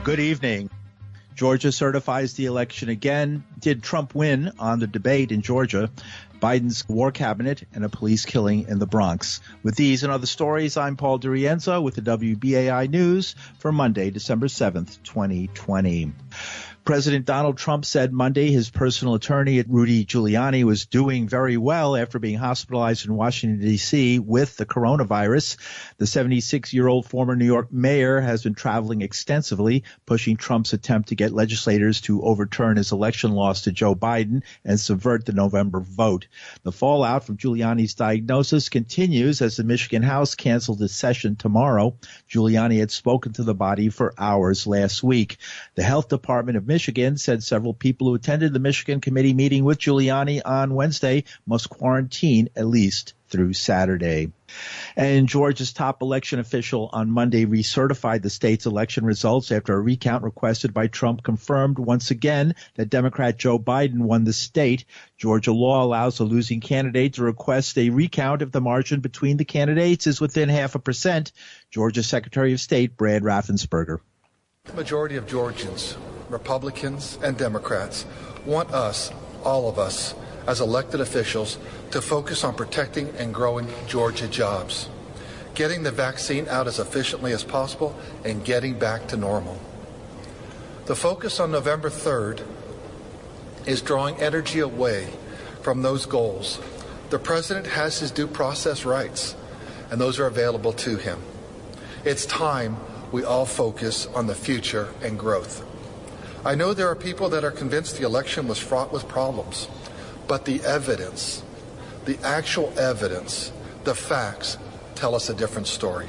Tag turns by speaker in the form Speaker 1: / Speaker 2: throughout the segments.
Speaker 1: Good evening. Georgia certifies the election again. Did Trump win on the debate in Georgia? Biden's war cabinet and a police killing in the Bronx. With these and other stories, I'm Paul DiRienzo with the WBAI News for Monday, December 7th, 2020. President Donald Trump said Monday his personal attorney, Rudy Giuliani, was doing very well after being hospitalized in Washington, D.C. with the coronavirus. The 76-year-old former New York mayor has been traveling extensively, pushing Trump's attempt to get legislators to overturn his election loss to Joe Biden and subvert the November vote. The fallout from Giuliani's diagnosis continues as the Michigan House canceled its session tomorrow. Giuliani had spoken to the body for hours last week. The Health Department of Michigan said several people who attended the Michigan committee meeting with Giuliani on Wednesday must quarantine at least through Saturday. And Georgia's top election official on Monday recertified the state's election results after a recount requested by Trump confirmed once again that Democrat Joe Biden won the state. Georgia law allows a losing candidate to request a recount if the margin between the candidates is within 0.5%. Georgia Secretary of State Brad Raffensperger.
Speaker 2: The majority of Georgians, Republicans and Democrats, want us, all of us, as elected officials, to focus on protecting and growing Georgia jobs, getting the vaccine out as efficiently as possible, and getting back to normal. The focus on November 3rd is drawing energy away from those goals. The president has his due process rights, and those are available to him. It's time we all focus on the future and growth. I know there are people that are convinced the election was fraught with problems, but the evidence, the actual evidence, the facts tell us a different story.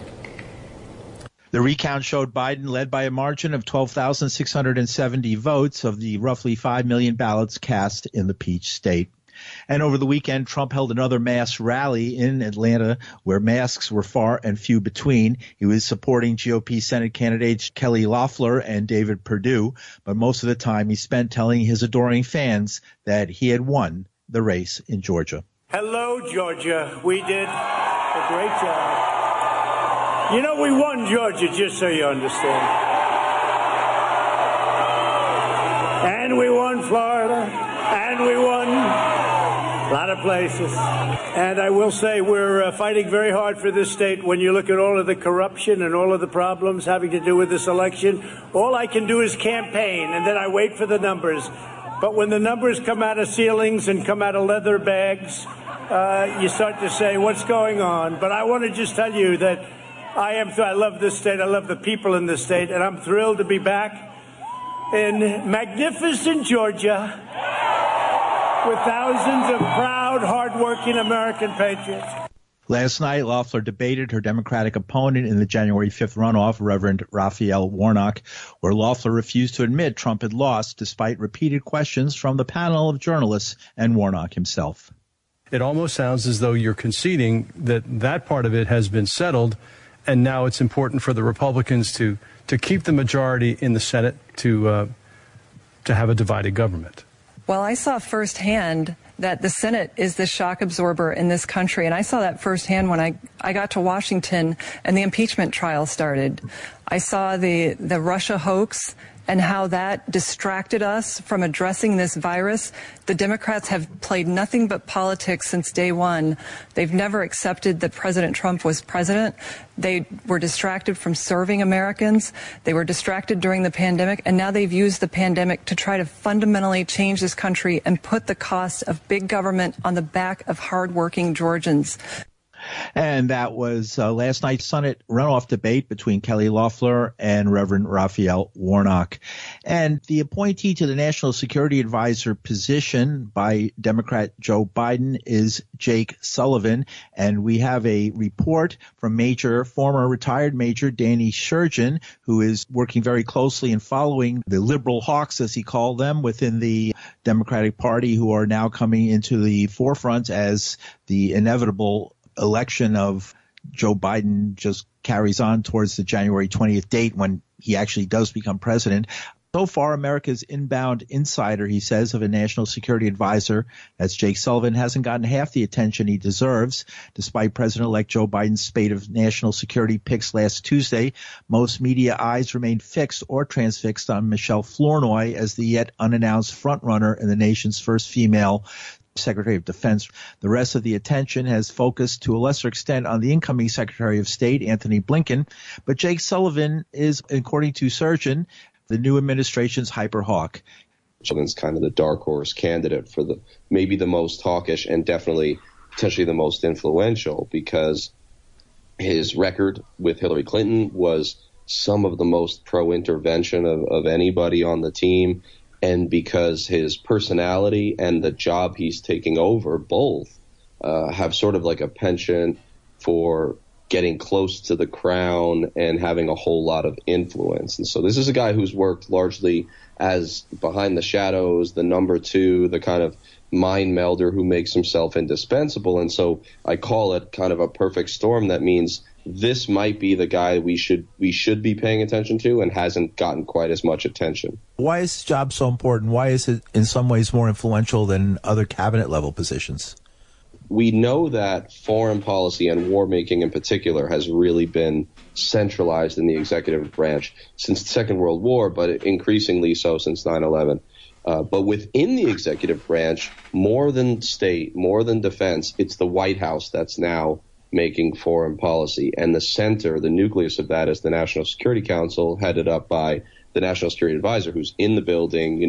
Speaker 1: The recount showed Biden led by a margin of 12,670 votes of the roughly 5 million ballots cast in the Peach State. And over the weekend, Trump held another mass rally in Atlanta where masks were far and few between. He was supporting GOP Senate candidates Kelly Loeffler and David Perdue, but most of the time he spent telling his adoring fans that he had won the race in Georgia.
Speaker 3: Hello, Georgia. We did a great job. You know, we won Georgia, just so you understand. And we won Florida, and we won a lot of places. And I will say we're fighting very hard for this state. When you look at all of the corruption and all of the problems having to do with this election, all I can do is campaign, and then I wait for the numbers. But when the numbers come out of ceilings and come out of leather bags, you start to say, what's going on? But I want to just tell you that I love this state. I love the people in this state, and I'm thrilled to be back in magnificent Georgia with thousands of proud, hardworking American patriots.
Speaker 1: Last night, Loeffler debated her Democratic opponent in the January 5th runoff, Reverend Raphael Warnock, where Loeffler refused to admit Trump had lost despite repeated questions from the panel of journalists and Warnock himself.
Speaker 4: It almost sounds as though you're conceding that that part of it has been settled, and now it's important for the Republicans to keep the majority in the Senate to have a divided government.
Speaker 5: Well, I saw firsthand that the Senate is the shock absorber in this country, and I saw that firsthand when I got to Washington and the impeachment trial started. I saw the Russia hoax and how that distracted us from addressing this virus. The Democrats have played nothing but politics since day one. They've never accepted that President Trump was president. They were distracted from serving Americans. They were distracted during the pandemic, and now they've used the pandemic to try to fundamentally change this country and put the cost of big government on the back of hardworking Georgians.
Speaker 1: And that was last night's Senate runoff debate between Kelly Loeffler and Reverend Raphael Warnock. And the appointee to the National Security Advisor position by Democrat Joe Biden is Jake Sullivan. And we have a report from former retired Major Danny Shergin, who is working very closely and following the liberal hawks, as he called them, within the Democratic Party, who are now coming into the forefront as the inevitable election of Joe Biden just carries on towards the January 20th date when he actually does become president. So far, America's inbound insider, he says, of a national security advisor, that's Jake Sullivan, hasn't gotten half the attention he deserves. Despite President-elect Joe Biden's spate of national security picks last Tuesday, most media eyes remain fixed or transfixed on Michelle Flournoy as the yet unannounced frontrunner in the nation's first female Secretary of Defense. The rest of the attention has focused to a lesser extent on the incoming Secretary of State, Antony Blinken. But Jake Sullivan is, according to Surgeon, the new administration's hyperhawk.
Speaker 6: Sullivan's kind of the dark horse candidate for maybe the most hawkish and definitely potentially the most influential, because his record with Hillary Clinton was some of the most pro-intervention of anybody on the team, and because his personality and the job he's taking over both have sort of like a penchant for getting close to the crown and having a whole lot of influence. And so this is a guy who's worked largely as behind the shadows, the number two, the kind of mind melder who makes himself indispensable. And so I call it kind of a perfect storm. That means this might be the guy we should be paying attention to and hasn't gotten quite as much attention.
Speaker 1: Why is this job so important? Why is it in some ways more influential than other cabinet level positions?
Speaker 6: We know that foreign policy and war making in particular has really been centralized in the executive branch since the Second World War, but increasingly so since 9/11. But within the executive branch, more than state, more than defense, it's the White House that's now making foreign policy. And the center, the nucleus of that, is the National Security Council, headed up by the National Security Advisor, who's in the building,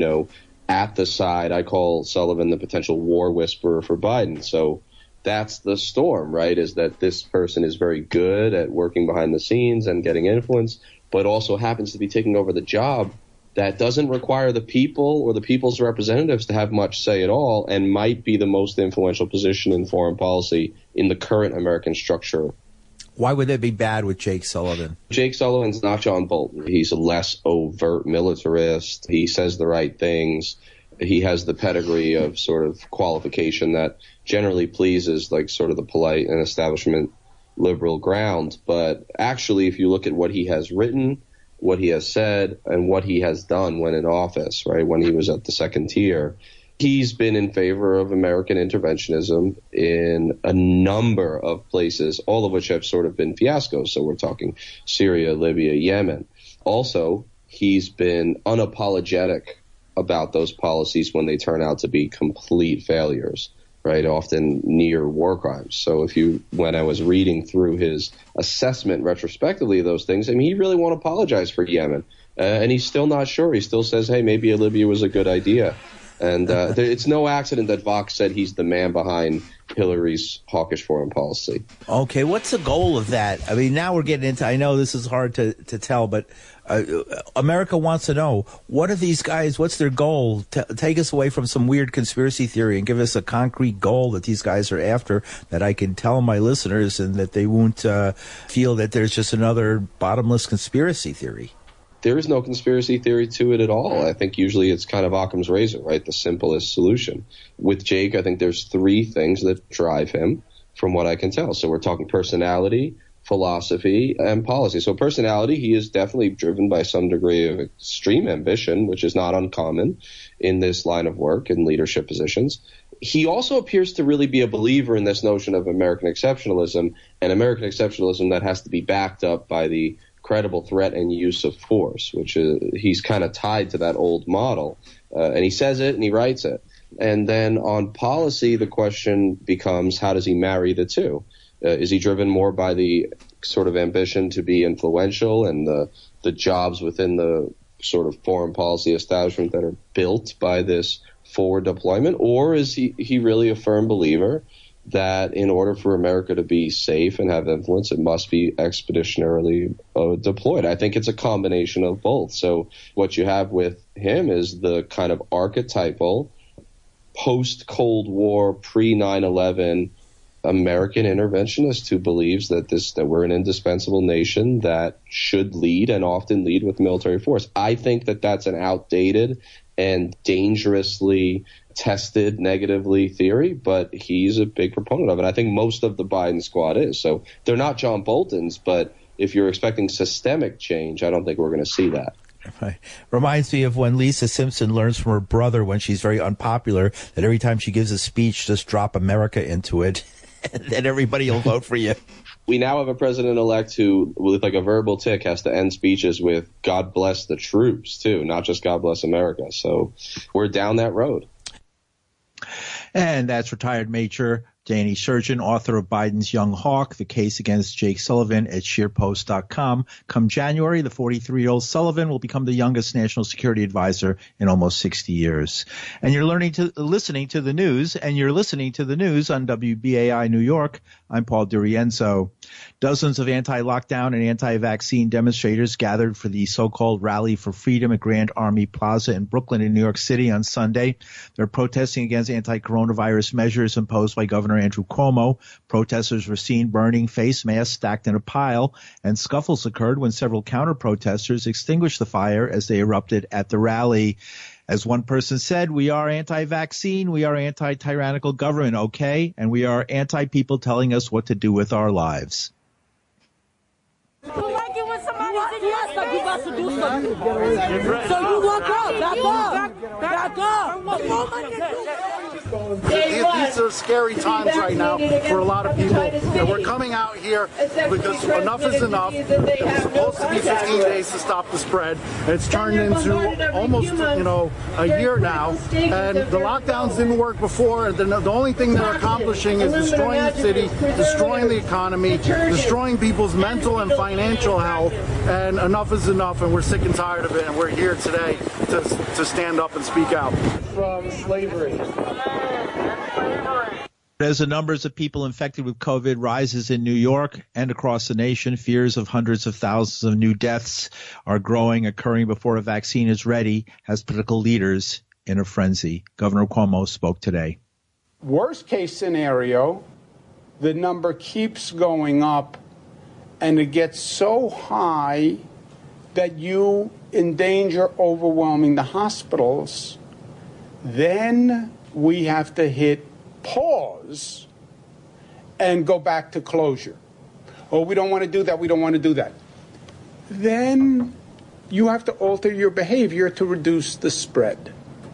Speaker 6: at the side. I call Sullivan the potential war whisperer for Biden. So that's the storm, right, is that this person is very good at working behind the scenes and getting influence, but also happens to be taking over the job that doesn't require the people or the people's representatives to have much say at all, and might be the most influential position in foreign policy in the current American structure.
Speaker 1: Why would that be bad with Jake Sullivan?
Speaker 6: Jake Sullivan's not John Bolton. He's a less overt militarist. He says the right things. He has the pedigree of sort of qualification that generally pleases like sort of the polite and establishment liberal ground. But actually, if you look at what he has written, what he has said, and what he has done when in office, right, when he was at the second tier, he's been in favor of American interventionism in a number of places, all of which have sort of been fiascos. So we're talking Syria, Libya, Yemen. Also, he's been unapologetic about those policies when they turn out to be complete failures, right, often near war crimes. So when I was reading through his assessment retrospectively of those things, he really won't apologize for Yemen. And he's still not sure. He still says, hey, maybe Libya was a good idea. And it's no accident that Vox said he's the man behind Hillary's hawkish foreign policy.
Speaker 1: Okay, what's the goal of that? Now we're getting into, I know this is hard to tell, but America wants to know, what are these guys, what's their goal? Take us away from some weird conspiracy theory and give us a concrete goal that these guys are after that I can tell my listeners and that they won't feel that there's just another bottomless conspiracy theory.
Speaker 6: There is no conspiracy theory to it at all. I think usually it's kind of Occam's razor, right? The simplest solution. With Jake, I think there's three things that drive him from what I can tell. So we're talking personality, philosophy, and policy. So personality, he is definitely driven by some degree of extreme ambition, which is not uncommon in this line of work in leadership positions. He also appears to really be a believer in this notion of American exceptionalism, and American exceptionalism that has to be backed up by the credible threat and use of force, which he's kind of tied to that old model. And he says it and he writes it. And then on policy, the question becomes, how does he marry the two? Is he driven more by the sort of ambition to be influential and the jobs within the sort of foreign policy establishment that are built by this forward deployment? Or is he really a firm believer that in order for America to be safe and have influence, it must be expeditionarily deployed? I think it's a combination of both. So what you have with him is the kind of archetypal post-Cold War, pre-9/11 American interventionist who believes that we're an indispensable nation that should lead and often lead with military force. I think that that's an outdated and dangerously tested negatively theory, but he's a big proponent of it. I think most of the Biden squad is. So they're not John Boltons, but if you're expecting systemic change, I don't think we're going to see that.
Speaker 1: Right. Reminds me of when Lisa Simpson learns from her brother when she's very unpopular that every time she gives a speech, just drop America into it, and then everybody will vote for you.
Speaker 6: We now have a president-elect who, with like a verbal tick, has to end speeches with "God bless the troops," too, not just "God bless America." So we're down that road.
Speaker 1: And that's retired Major Danny Surgeon, author of Biden's Young Hawk, The Case Against Jake Sullivan at ScheerPost.com. Come January, the 43-year-old Sullivan will become the youngest national security advisor in almost 60 years. And you're listening to the news on WBAI New York. I'm Paul DiRienzo. Dozens of anti-lockdown and anti-vaccine demonstrators gathered for the so-called Rally for Freedom at Grand Army Plaza in Brooklyn in New York City on Sunday. They're protesting against anti-coronavirus measures imposed by Governor Andrew Cuomo. Protesters were seen burning face masks stacked in a pile, and scuffles occurred when several counter-protesters extinguished the fire as they erupted at the rally. As one person said, we are anti-vaccine, we are anti-tyrannical government, okay? And we are anti-people telling us what to do with our lives.
Speaker 7: You like it when somebody says yes, like you about to do something. So you walk out, back up.
Speaker 8: These are scary times right now for a lot of people, and we're coming out here because enough is enough. It was supposed to be 15 days to stop the spread. It's turned into almost, a year now, and the lockdowns didn't work before. And the only thing they're accomplishing is destroying the city, destroying the economy, destroying people's mental and financial health, and enough is enough, and we're sick and tired of it, and we're here today to stand up and speak out.
Speaker 9: From slavery.
Speaker 1: As the numbers of people infected with COVID rises in New York and across the nation, fears of hundreds of thousands of new deaths are occurring before a vaccine is ready, has political leaders in a frenzy. Governor Cuomo spoke today.
Speaker 9: Worst case scenario, the number keeps going up and it gets so high that you endanger overwhelming the hospitals. Then we have to hit pause and go back to closure. Oh, we don't want to do that. We don't want to do that. Then you have to alter your behavior to reduce the spread.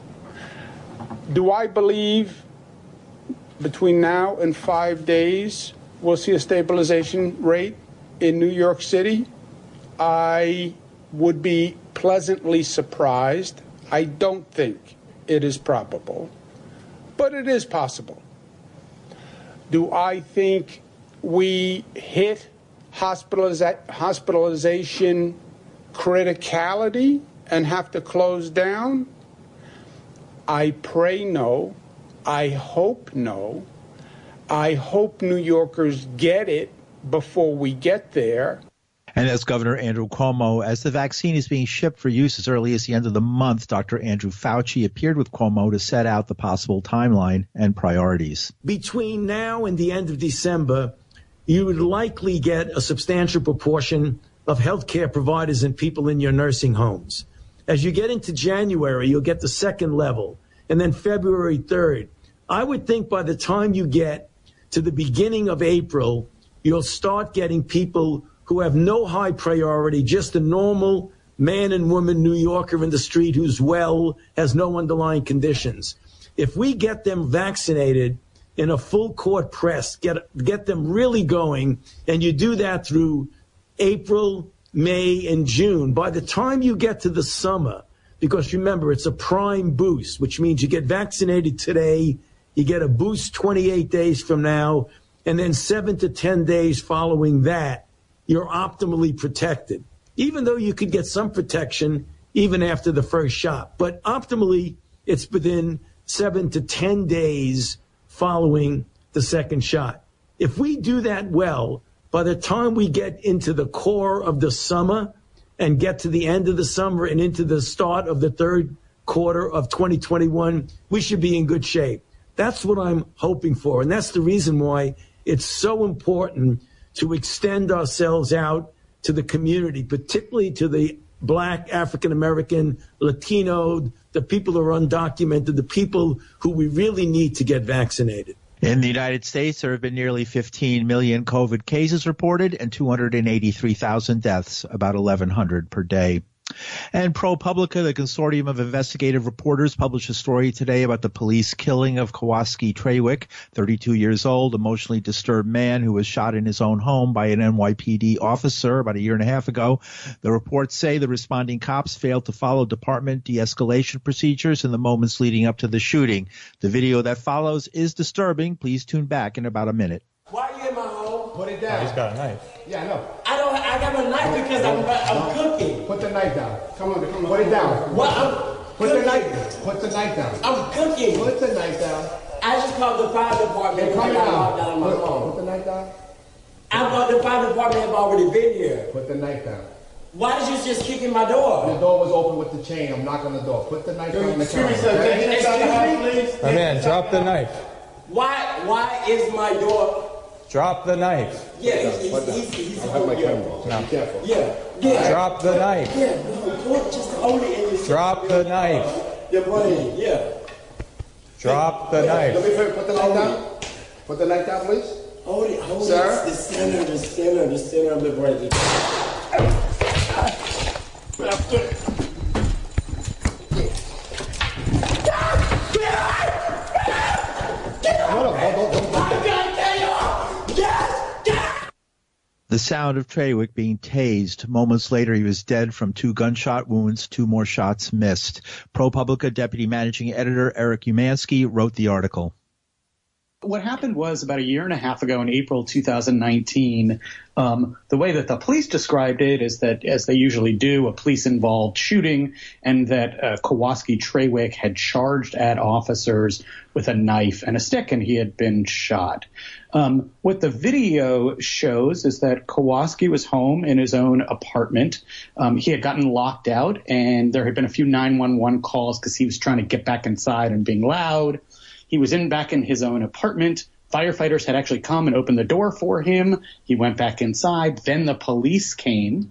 Speaker 9: Do I believe between now and 5 days we'll see a stabilization rate in New York City? I would be pleasantly surprised. I don't think it is probable, but it is possible. Do I think we hit hospitalization criticality and have to close down? I pray no. I hope no. I hope New Yorkers get it before we get there.
Speaker 1: And as Governor Andrew Cuomo, as the vaccine is being shipped for use as early as the end of the month, Dr. Andrew Fauci appeared with Cuomo to set out the possible timeline and priorities.
Speaker 10: Between now and the end of December, you would likely get a substantial proportion of healthcare providers and people in your nursing homes. As you get into January, you'll get the second level, and then February 3rd. I would think by the time you get to the beginning of April, you'll start getting people who have no high priority, just a normal man and woman New Yorker in the street who's well, has no underlying conditions. If we get them vaccinated in a full court press, get them really going, and you do that through April, May, and June, by the time you get to the summer, because remember, it's a prime boost, which means you get vaccinated today, you get a boost 28 days from now, and then 7 to 10 days following that, you're optimally protected, even though you could get some protection even after the first shot. But optimally, it's within 7 to 10 days following the second shot. If we do that well, by the time we get into the core of the summer and get to the end of the summer and into the start of the third quarter of 2021, we should be in good shape. That's what I'm hoping for. And that's the reason why it's so important to extend ourselves out to the community, particularly to the Black, African-American, Latino, the people who are undocumented, the people who we really need to get vaccinated.
Speaker 1: In the United States, there have been nearly 15 million COVID cases reported and 283,000 deaths, about 1,100 per day. And ProPublica, the consortium of investigative reporters, published a story today about the police killing of Kowalski Trawick, 32 years old, emotionally disturbed man who was shot in his own home by an NYPD officer about a year and a half ago. The reports say the responding cops failed to follow department de-escalation procedures in the moments leading up to the shooting. The video that follows is disturbing. Please tune back in about a minute.
Speaker 11: Why are you in my home?
Speaker 12: Put it down.
Speaker 11: Oh, he's got a knife.
Speaker 12: Yeah, I know.
Speaker 11: I got a knife because I'm cooking.
Speaker 12: Put the knife down. Come on. Put it down.
Speaker 11: What?
Speaker 12: Put the knife down.
Speaker 11: I'm cooking.
Speaker 12: Put the knife down.
Speaker 11: I just called the fire department.
Speaker 12: Come
Speaker 11: down my phone.
Speaker 12: Put the knife down.
Speaker 11: I thought the fire department have already been here.
Speaker 12: Put the knife down.
Speaker 11: Why did you just kick in my door?
Speaker 12: The door was open with the chain. I'm knocking the door. Put the knife down.
Speaker 11: Excuse me, sir. Can you get inside the house, please?
Speaker 13: My man, drop the knife.
Speaker 11: Why is my door?
Speaker 13: Drop the knife.
Speaker 11: Yeah, he's
Speaker 12: I have my camera.
Speaker 13: No.
Speaker 12: Be careful.
Speaker 11: Yeah.
Speaker 13: Drop the knife.
Speaker 11: Yeah, no, just only in your
Speaker 13: Drop the knife.
Speaker 11: Your brain, yeah.
Speaker 13: Drop the knife.
Speaker 12: Let me put the knife down. Put the knife down, please.
Speaker 11: Hold it.
Speaker 12: Sir?
Speaker 11: The center of the brain.
Speaker 1: The sound of Trawick being tased. Moments later, he was dead from 2 gunshot wounds, 2 more shots missed. ProPublica Deputy Managing Editor Eric Umansky wrote the article.
Speaker 14: What happened was about a year and a half ago in April 2019, the way that the police described it is that, as they usually do, a police-involved shooting, and that Kowalski Trawick had charged at officers with a knife and a stick, and he had been shot. What the video shows is that Kowalski was home in his own apartment. He had gotten locked out, and there had been a few 911 calls because he was trying to get back inside and being loud. He was back in his own apartment. Firefighters had actually come and opened the door for him. He went back inside. Then the police came.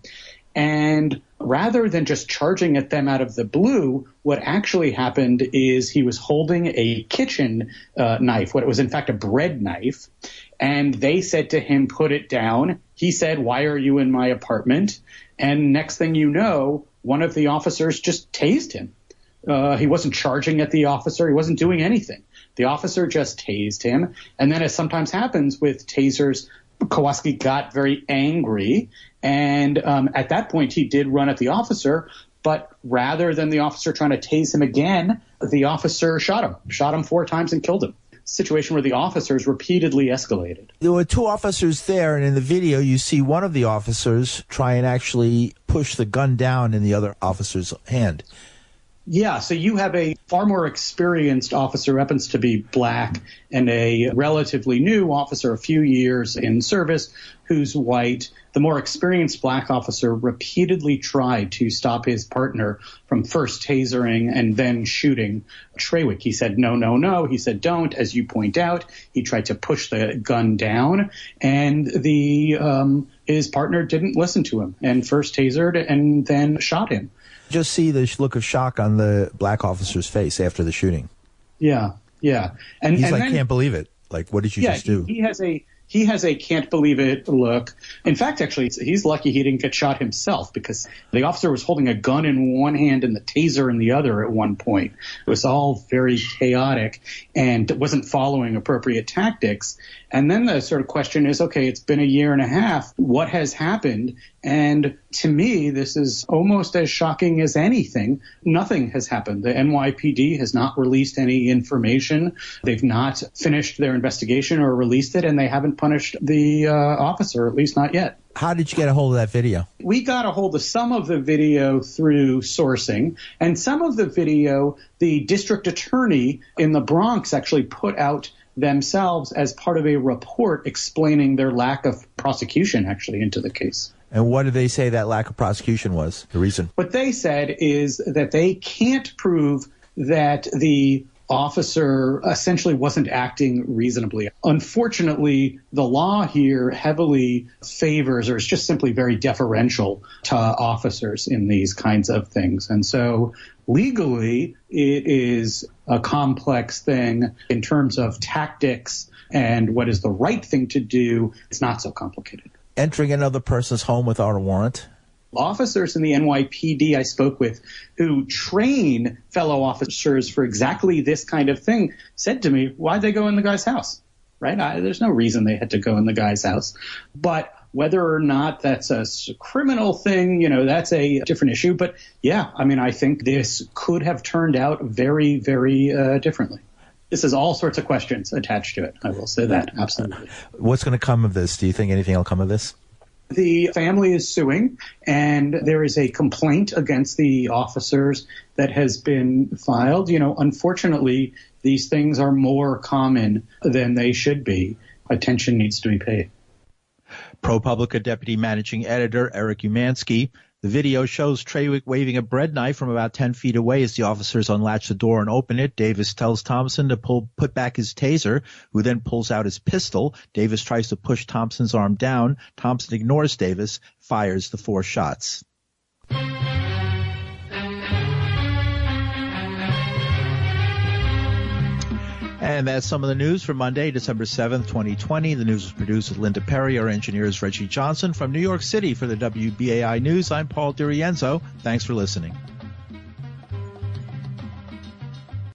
Speaker 14: And rather than just charging at them out of the blue, what actually happened is he was holding a kitchen knife, what was in fact a bread knife. And they said to him, put it down. He said, why are you in my apartment? And next thing you know, one of the officers just tased him. He wasn't charging at the officer. He wasn't doing anything. The officer just tased him. And then, as sometimes happens with tasers, Kowalski got very angry. And at that point, he did run at the officer. But rather than the officer trying to tase him again, the officer shot him 4 times and killed him. Situation where the officers repeatedly escalated.
Speaker 1: There were 2 officers there, and in the video you see one of the officers try and actually push the gun down in the other officer's hand.
Speaker 14: Yeah, so you have a far more experienced officer who happens to be black and a relatively new officer, a few years in service, who's white. The more experienced black officer repeatedly tried to stop his partner from first tasering and then shooting Trawick. He said, no, no, no. He said, don't. As you point out, he tried to push the gun down, and his partner didn't listen to him and first tasered and then shot him.
Speaker 1: Just see the look of shock on the black officer's face after the shooting.
Speaker 14: Yeah. And
Speaker 1: he's
Speaker 14: then,
Speaker 1: can't believe it. Like, what did you just do?
Speaker 14: He has a can't believe it look. In fact, actually, he's lucky he didn't get shot himself, because the officer was holding a gun in one hand and the taser in the other at one point. It was all very chaotic and wasn't following appropriate tactics. And then the sort of question is, okay, it's been a year and a half. What has happened? And to me, this is almost as shocking as anything. Nothing has happened. The NYPD has not released any information. They've not finished their investigation or released it, and they haven't punished the officer, at least not yet.
Speaker 1: How did you get a hold of that video?
Speaker 14: We got a hold of some of the video through sourcing, and some of the video the district attorney in the Bronx actually put out themselves as part of a report explaining their lack of prosecution actually into the case.
Speaker 1: And what did they say that lack of prosecution was, the reason?
Speaker 14: What they said is that they can't prove that the officer essentially wasn't acting reasonably. Unfortunately, the law here heavily favors, or is just simply very deferential to officers in these kinds of things. And so legally, it is a complex thing. In terms of tactics and what is the right thing to do, it's not so complicated.
Speaker 1: Entering another person's home without a warrant?
Speaker 14: Officers in the NYPD I spoke with who train fellow officers for exactly this kind of thing said to me, why'd they go in the guy's house? Right? There's no reason they had to go in the guy's house. But whether or not that's a criminal thing, that's a different issue. But yeah, I think this could have turned out very, very differently. This has all sorts of questions attached to it. I will say that. Absolutely.
Speaker 1: What's going to come of this? Do you think anything will come of this?
Speaker 14: The family is suing, and there is a complaint against the officers that has been filed. Unfortunately, these things are more common than they should be. Attention needs to be paid.
Speaker 1: ProPublica Deputy Managing Editor Eric Umansky. The video shows Trawick waving a bread knife from about 10 feet away as the officers unlatch the door and open it. Davis tells Thompson to put back his taser, who then pulls out his pistol. Davis tries to push Thompson's arm down. Thompson ignores Davis, fires the 4 shots. And that's some of the news for Monday, December 7th, 2020. The news was produced with Linda Perry. Our engineer is Reggie Johnson. From New York City for the WBAI News, I'm Paul DiRienzo. Thanks for listening.